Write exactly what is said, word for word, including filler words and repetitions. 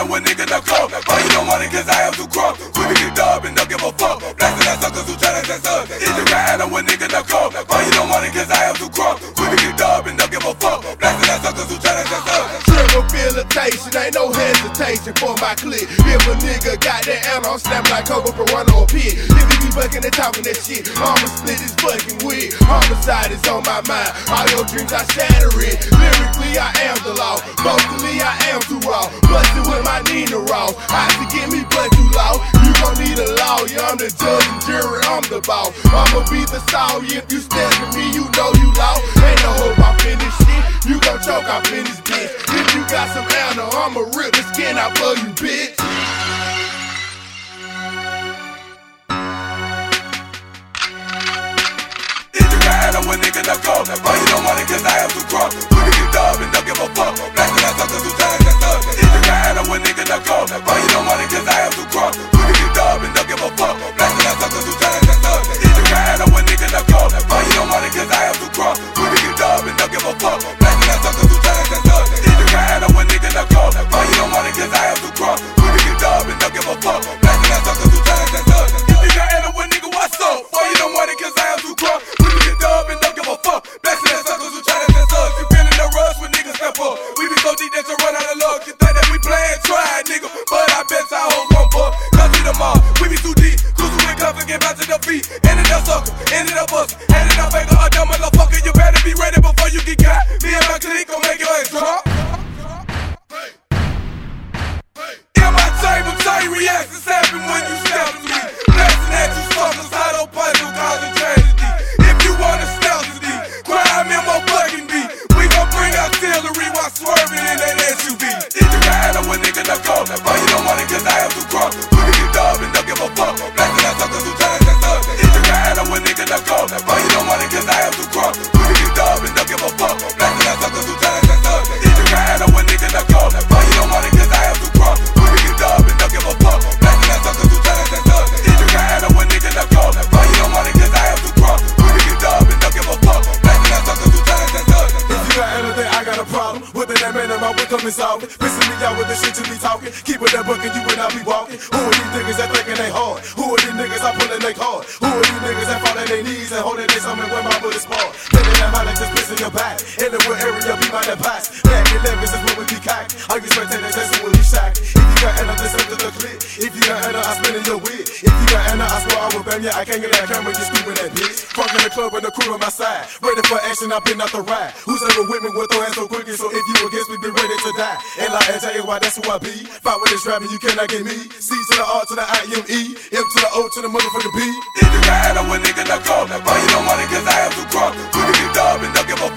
handle when niggas no cold. But you don't want it cause I am too crunk. We be kicked up and don't give a fuck. Blasting that suckers who tryna test us. If you can handle when niggas no cold. But you don't want it cause I am too crunk. We be kicked up and don't give a fuck. Blasting that suckers who tryna test us. Rehabilitation, ain't no hesitation for my clique. If a nigga got that ammo, I'm snapping like Cobra Piranha or Pig. If he be bucking and talking that shit, I'ma split his fucking wig. Homicide is on my mind, all your dreams I shatter it. Lyrically I am the law, mostly I am too raw. Busted with my Nina raw, I forget me but you law. You gon' need a lawyer, I'm the judge and jury, I'm the boss. I'ma be the saw, if you step to me, you know you lost. Ain't no hope I finish shit, you gon' choke up in this bitch. If you got some ammo, I'ma rip the skin out for you, bitch. When niggas no cold, but you don't want it cause I am too crunk. We be kicked up and don't give a fuck. Blasting that suckers who tryna test us. If you can handle when niggas no cold, but you don't want it cause I am too crunk. We be kicked up and don't give a fuck. Blasting that suckers who tryna test us. If you can handle when niggas no cold, but you don't want it cause I am too crunk. We be kicked up and don't give a fuck. Blasting that suckers who tryna test us. If you can handle when niggas no cold, but you don't want it cause I am too crunk. We be kicked up and don't give a fuck. Blasting that suckers who tryna test us. If you can handle when nigga what's up, but you don't want it cause I am too crunk. We be kicked up and don't give a fuck. Blasting that suckers who tryna test us. You feel in the rush when niggas step up. We be so deep that you run out of luck. You think that we playin' try, nigga, but I bet y'all hoes won't buck. Cause we them all, we be too deep. Cruising with cuffs and get back to the feet. Ended up sucker, ended up bust. Handed up banger, a dumb motherfucker. You better be ready before you get got. Me and my clique gon' make your ass drop. In my table, chain reactions happen when you step to me. Blasting at you suckers, I don't punch you, causing tragedy. If you wanna stealthily, crime in my fucking beat. We gon' bring artillery while swerving in that S U V. If you can handle when niggas no cold, but you don't want it cause I am too crunk. We be kicked up and don't give a fuck. Blasting that suckers who tryna test us. If you can handle when niggas no cold, but you don't want it cause I am too crunk. We be kicked up and don't give a fuck. Blasting that suckers who tryna test us. If you can handle when niggas no cold, but you don't want it cause I am too crunk. We be kicked up and don't give a fuck. Blasting that suckers who tryna test us. If you can handle when niggas no cold, but you don't want it cause I am too crunk. We be kicked up and don't give a fuck. Blasting that suckers who tryna test us. If you got anything, I got a problem. Within that man, my way coming solve it. Pissing me out with the shit you be talking. Keep it that book and you will not be walking. Who are these niggas that thinking they hard? Who are these niggas that pulling they card? Who are these niggas that fall on their knees and holding their stomach when my bullets fall? Taking that mind like just pissing your back. In the wood area, be my that pass. Back elevens is what we be cocked. All you spectators, that's who will be shocked. If you got Anna, listen to the clip. If you got Anna, I spin in your wig. If you got Anna, I swear I will bang ya. I can't get that camera, you stupid that bitch. Fuck in the club with the crew on my side. Ready for action, I've been out the ride. Who's ever with me will throw hands so quickly, so if you against me, be ready to die. And like N J Y, that's who I be. Fight with this rapping, you cannot get me. C to the R to the I M E, M to the O to the motherfucking B. If you can handle when niggas no cold, but you don't want it cause I am too crunk. We be kicked up and don't give a